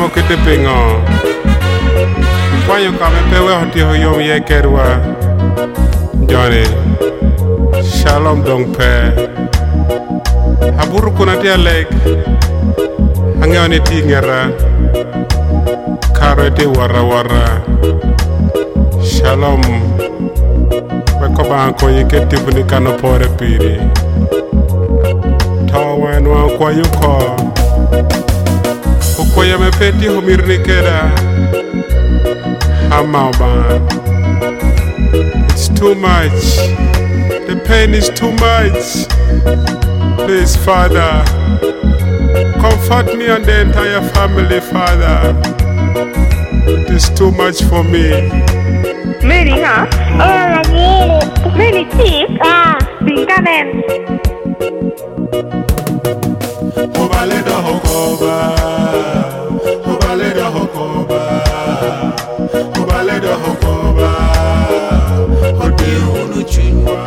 kete pengo kwanyo kame pewe hoti hoyom ye kerwa Johnny Shalom dong pe haburu kuna tia lek angewani tingera karo te wara Shalom weko banko yike tibuni kano pore piri tawen wa kwa yuko ukoya mepeti humirni keda Hamauban. It's too much. The pain is too much. Please, Father, comfort me and the entire family, Father. It is too much for me. Mary, huh? Oh, Mary, chief. Binganen. Obaleda hokoba. Obaleda hokoba. Obaleda hokoba. Odi unu chinwa.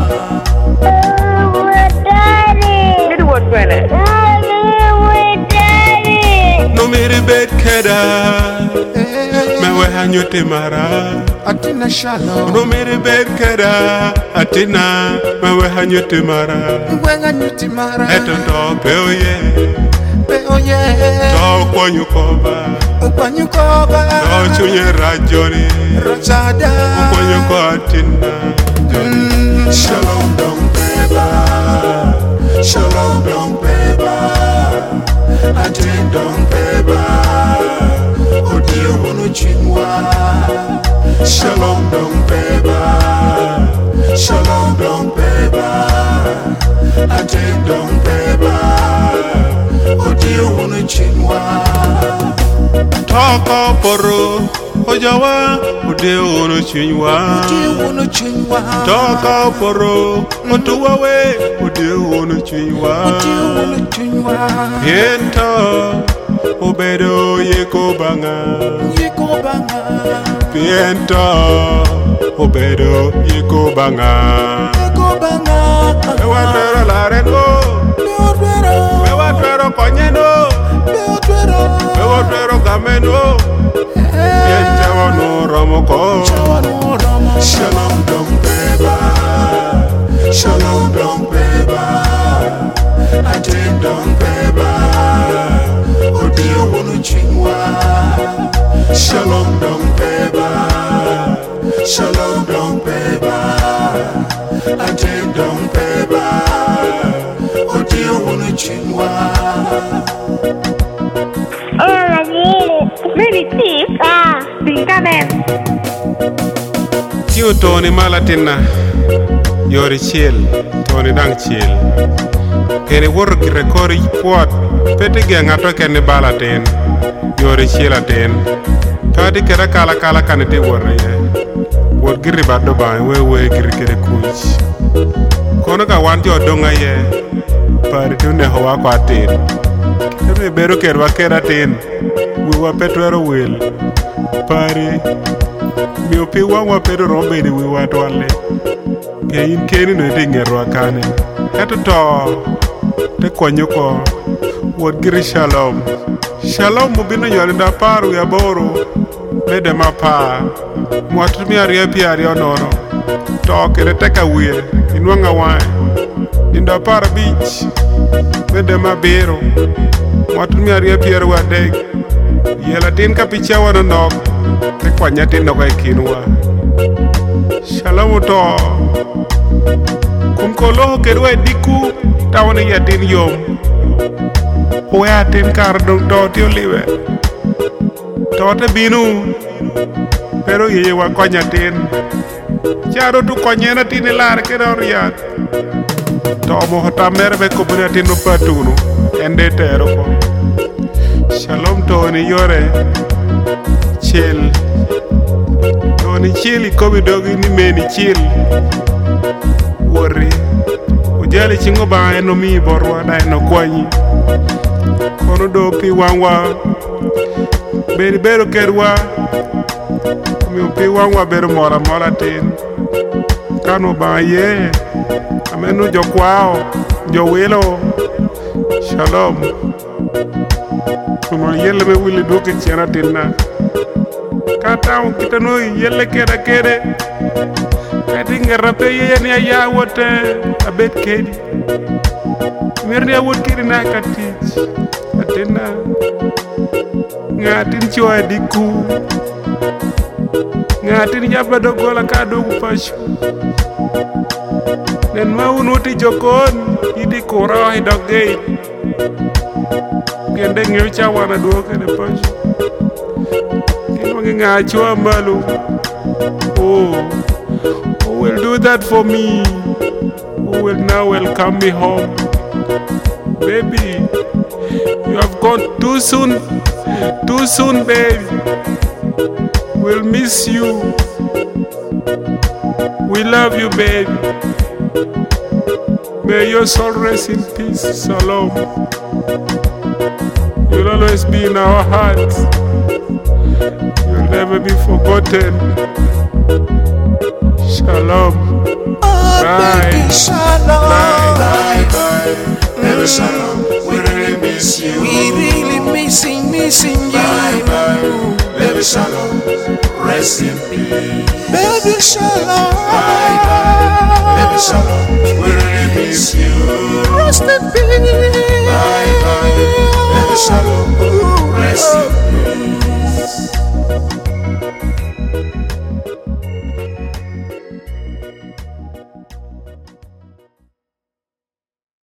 Daddy. Did what, Daddy? Daddy. No mere bed keda. Mewe hanyote mara. Atina Shalom. No mere bed keda. Atina mewe hanyote mara. Wenga nyuti mara. Eto to peoye. Peoye. To kwanyukoba. Kwanyukoba. To chunye rajoni. Rajada. Kwanyuko atina. Shalom dong beba. Shalom dong beba. Atin dong beba. Odio unu chinwa. Shalom dong beba. Shalom dong beba. Atin dong beba. Odio unu chinwa. Toko poro ojawa odio unu chinwa. Odio unu chinwa. Toko poro otuwawe odio unu chinwa. Odio unu chinwa. Yento obedo yeko banga. Yeko banga. Yento obedo yeko banga. Yeko banga. Bewatero larengo. Bewatero konyeno. Bewatero gameno. Yentewo no romoko. Shalom dong beba. Shalom dong beba. Atin dong beba. Odio unu chinwa. Shalom dong beba. Shalom dong beba. Atin dong beba. Odio unu chinwa. Mary, chief. Binganen. Kiu Tony Malatina. Yori chill. Tony dang chill. Kene wor ki record pot. Peti ge ngato kene balaten. Yori chill aten. Tadi kera kala kanete wor ye. Wor giri bado ba we giri kere kuch. Kono ka wanti odonga ye. Pari tune hoa kwa aten. Kene bero kerwa kera ten. Wiwa petwero will. Pari mio pi wangwa pero rombe ni wiwa twale. Ke in keni no dingerwa kane. Eto to te kwanyuko wod giri Shalom. Shalom mubino yolinda paru ya boro. Mede mapa. Mwatumi pi nono. To kere teka wir. Inwanga wai. Inda para beach. Mede mabero. Mwatumi pi wadeg. Yela tin ka picha wana nok. Te kwanya tin nok ay kinwa. Shalom to. Kumkolo kerwa diku. Tawane ya tin yom. Oya tin kar dong to tio liwe. To te binu. Pero ye wa kwanya tin. Charo tu kwanya tin lar kera riat. To mo hota merbe kubuna tin no patunu. Ende tero ko. Shalom Tony yore chill. Tony chill kobi dogi ni meni chill. Worry. Ujali chingo ba eno mi borwa da eno kwanyi. Kono do pi wangwa. Beri bero kerwa. Mi pi wangwa bero mora tin. Kano ba ye. Amenu jo kwao. Jo wilo. Shalom. Kono yelle me wili doke chena tinna. Kata on kita no yelle keda kede. Kati ngarape yeni aya wote abet kedi. Merni awot kedi na katich. Atina ngatin chwa diku. Ngatin jaba dogola ka dogu pashu. Nen maunuti jokon idi kora hidogei. Kende ngecha wana doke ne pashu. Kinwangi ngachwa malu. Oh, who will do that for me? Who will now welcome me home? Baby, you have gone too soon, baby. We'll miss you. We love you, baby. May your soul rest in peace, Shalom. You'll always be in our hearts. You'll never be forgotten. Shalom. Bye. Baby Shalom. Bye. Baby Shalom. We really miss you. We really missing you. Bye bye. Baby Shalom. Rest in peace. Baby Shalom. Bye bye. Baby Shalom. We really miss you. Rest in peace. Bye bye.